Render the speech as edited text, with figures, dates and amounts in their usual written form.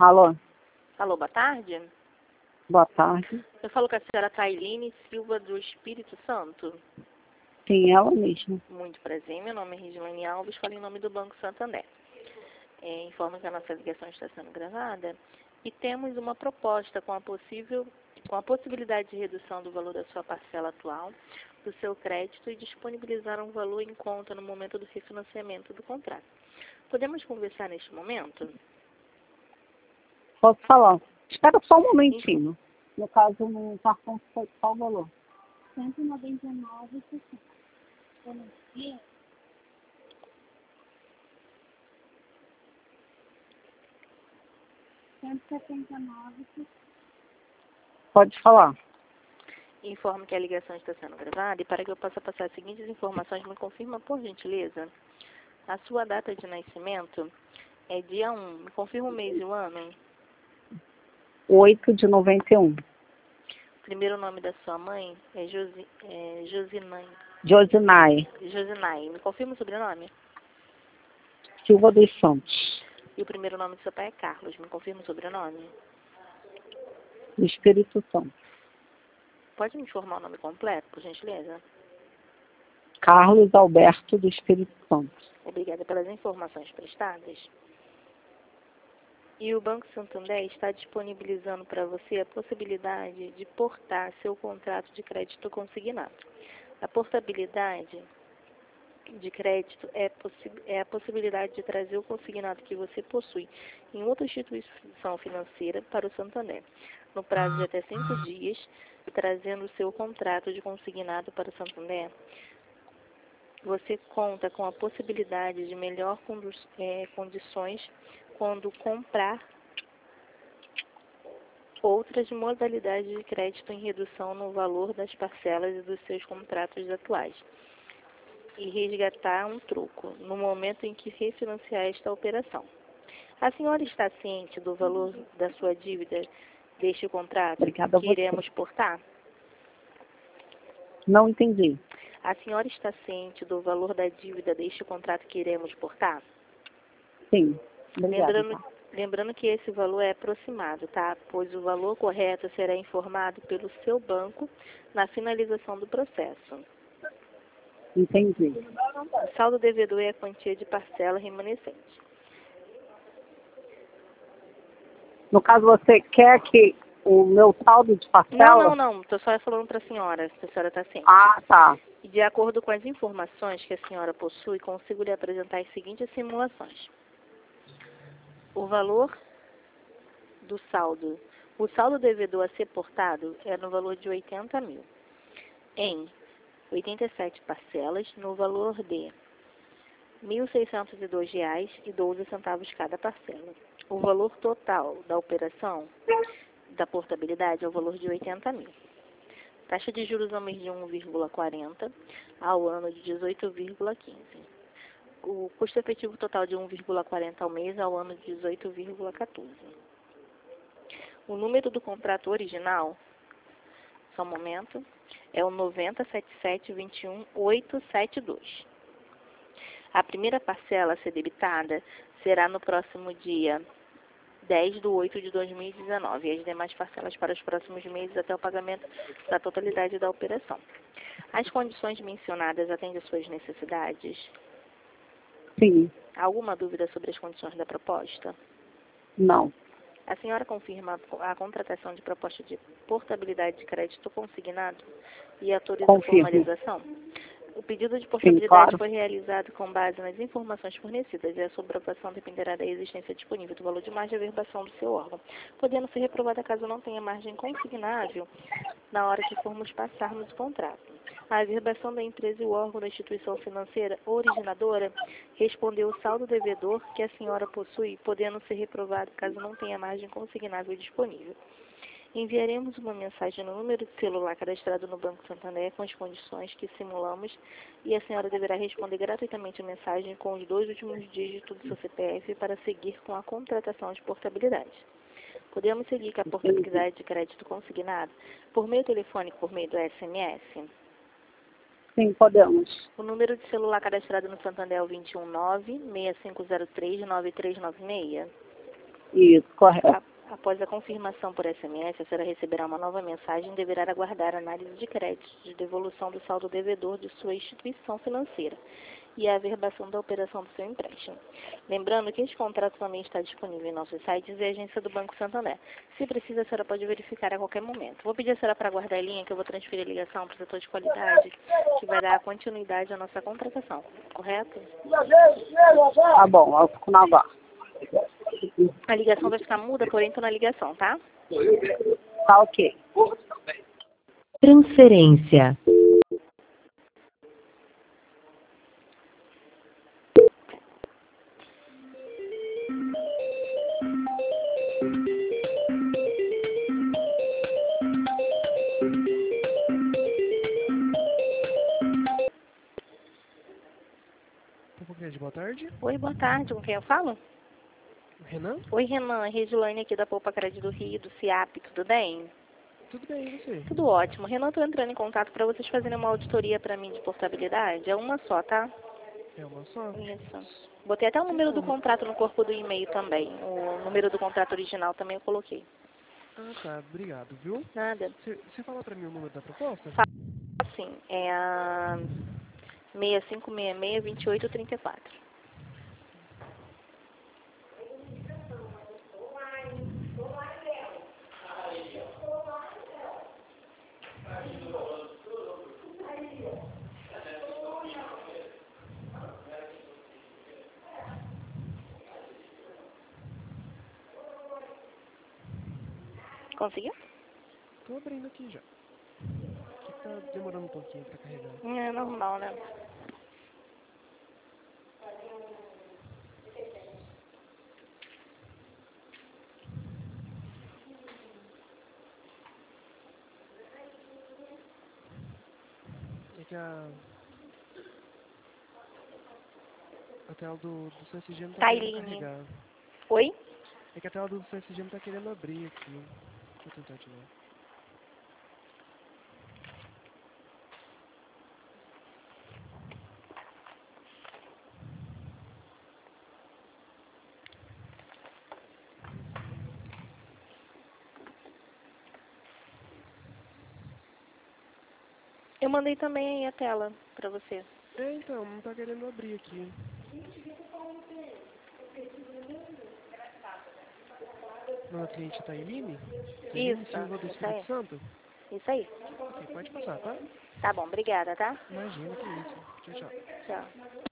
Alô, Alô, boa tarde. boa tarde. Eu falo com a senhora Tailine Silva do Espírito Santo. Sim, ela mesma. Muito prazer, meu nome é Regiane Alves, falo em nome do Banco Santander. Informo que a nossa ligação está sendo gravada e temos uma proposta com a possibilidade de redução do valor da sua parcela atual, do seu crédito e disponibilizar um valor em conta no momento do refinanciamento do contrato. Podemos conversar neste momento? Posso falar? Espera só um momentinho. No caso, no cartão foi qual o valor? 199,60. Pode falar. Informo que a ligação está sendo gravada e para que eu possa passar as seguintes informações, me confirma, por gentileza, a sua data de nascimento é dia 1. Me confirma o mês e o ano. 8 de 91. O primeiro nome da sua mãe é Josinai. Josinai. Me confirma o sobrenome. Silva dos Santos. E o primeiro nome do seu pai é Carlos. Me confirma o sobrenome. Do Espírito Santo. Pode me informar o nome completo, por gentileza? Carlos Alberto do Espírito Santo. Obrigada pelas informações prestadas. E o Banco Santander está disponibilizando para você a possibilidade de portar seu contrato de crédito consignado. A portabilidade de crédito é a possibilidade de trazer o consignado que você possui em outra instituição financeira para o Santander, no prazo de até 5 dias, trazendo o seu contrato de consignado para o Santander. Você conta com a possibilidade de melhor condições quando comprar outras modalidades de crédito em redução no valor das parcelas e dos seus contratos atuais e resgatar um troco no momento em que refinanciar esta operação. A senhora está ciente do valor da sua dívida deste contrato Obrigada que iremos portar? Não entendi. A senhora está ciente do valor da dívida deste contrato que iremos portar? Sim. Obrigada. Lembrando que esse valor é aproximado, tá? Pois o valor correto será informado pelo seu banco na finalização do processo. Entendi. O saldo devedor é a quantia de parcela remanescente. No caso, você quer que o meu saldo de parcela? Não. Estou só falando para a senhora, se a senhora está ciente. Ah, tá. E de acordo com as informações que a senhora possui, consigo lhe apresentar as seguintes simulações. O valor do saldo. O saldo devedor a ser portado é no valor de 80 mil. Em 87 parcelas, no valor de R$ 1.602,12 cada parcela. O valor total da operação da portabilidade é o valor de 80 mil. Taxa de juros ao mês de 1,40, ao ano de 18,15. O custo efetivo total de 1,40 ao mês, ao ano de 18,14. O número do contrato original, só um momento, é o 907721872. A primeira parcela a ser debitada será no próximo dia 10/8/2019 e as demais parcelas para os próximos meses até o pagamento da totalidade da operação. As condições mencionadas atendem às suas necessidades? Sim. Alguma dúvida sobre as condições da proposta? Não. A senhora confirma a contratação de proposta de portabilidade de crédito consignado e autoriza a formalização? O pedido de portabilidade claro. foi realizado com base nas informações fornecidas e a sua aprovação dependerá da existência disponível do valor de margem de averbação do seu órgão, podendo ser reprovada caso não tenha margem consignável na hora que formos passarmos o contrato. A averbação da empresa e o órgão da instituição financeira originadora respondeu o saldo devedor que a senhora possui, podendo ser reprovado caso não tenha margem consignável disponível. Enviaremos uma mensagem no número de celular cadastrado no Banco Santander com as condições que simulamos e a senhora deverá responder gratuitamente a mensagem com os 2 últimos dígitos do seu CPF para seguir com a contratação de portabilidade. Podemos seguir com a portabilidade de crédito consignado por meio telefônico, por meio do SMS? Sim, podemos. O número de celular cadastrado no Santander é o 219-6503-9396. Isso, correto. Após a confirmação por SMS, a senhora receberá uma nova mensagem e deverá aguardar a análise de crédito de devolução do saldo devedor de sua instituição financeira e a averbação da operação do seu empréstimo. Lembrando que este contrato também está disponível em nossos sites e agência do Banco Santander. Se precisa, a senhora pode verificar a qualquer momento. Vou pedir a senhora para aguardar a linha, que eu vou transferir a ligação para o setor de qualidade, que vai dar continuidade à nossa contratação. Correto? Tá bom, eu fico na guarda. A ligação vai ficar muda, porém estou na ligação, tá? Tá ok. Transferência. Boa tarde. Oi, boa tarde. Com quem eu falo? Renan? Oi, Renan. Regilaine aqui da Poupa Crédito do Rio, do CIAP. Tudo bem? Tudo bem, e você? Tudo ótimo. Renan, estou entrando em contato para vocês fazerem uma auditoria para mim de portabilidade. É uma só, tá? É uma só? Isso. Botei até o número do contrato no corpo do e-mail também. O número do contrato original também eu coloquei. Ah, tá. Obrigado, viu? Nada. Você fala pra mim o número da proposta? Sim, é a 6566-2834. Conseguiu? Tô abrindo aqui já. Aqui tá demorando um pouquinho pra carregar. É normal, né? É que a tela do CSG não tá querendo Tailine. carregar. Oi? É que a tela do CSG não tá querendo abrir aqui. Deixa eu tentar de novo. Eu mandei também aí a tela para você. É, então, não tá querendo abrir aqui. Não, a cliente Tailine? Tailine Isso, Silva do isso aí. Espírito Santo? Isso aí. Ok, pode passar, tá? Tá bom, obrigada, tá? Imagina, que isso. Tchau, tchau. Tchau.